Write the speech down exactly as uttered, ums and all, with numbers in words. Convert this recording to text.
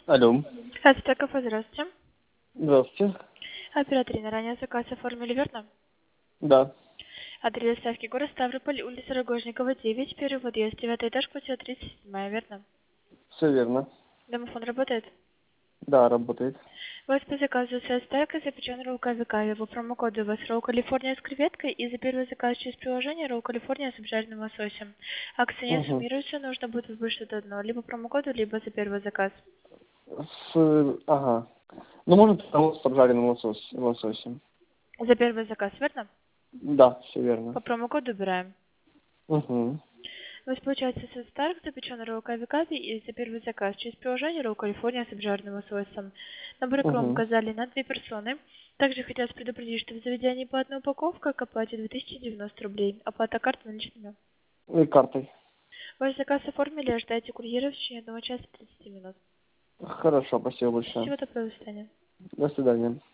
Алло. Ацтеков, здравствуйте. Здравствуйте. Оператор на ранее заказ оформили, верно? Да, Адрес доставки город Ставрополь, улица Рогожникова, девять, первый подъезд, девятый этаж, квартира тридцать семь, верно? все верно. Домофон работает? Да, работает. У вас по заказу стейка запечен ролл кави по промокоду у вас ролл Калифорния с креветкой и за первый заказ через приложение ролл Калифорния с обжаренным лососем. Акция не Угу. суммируется, нужно будет выбрать что-то одно, либо промокоду, либо за первый заказ. С... Ага. Ну, может, того с обжаренным лосось... лососем. За первый заказ, верно? Да, все верно. По промокоду убираем. Угу. У вас получается старк, запеченный ролл кави и за первый заказ через приложение ролл Калифорния с обжаренным лососем. Набор икром Угу. указали на две персоны. Также хотелось предупредить, что в заведении по одной упаковке к оплате две тысячи девяносто рублей. Оплата карты наличными. И картой. Ваш заказ оформили, ожидайте курьера в течение одного часа тридцати минут. Хорошо, спасибо большое. Всего доброго, до свидания. До свидания.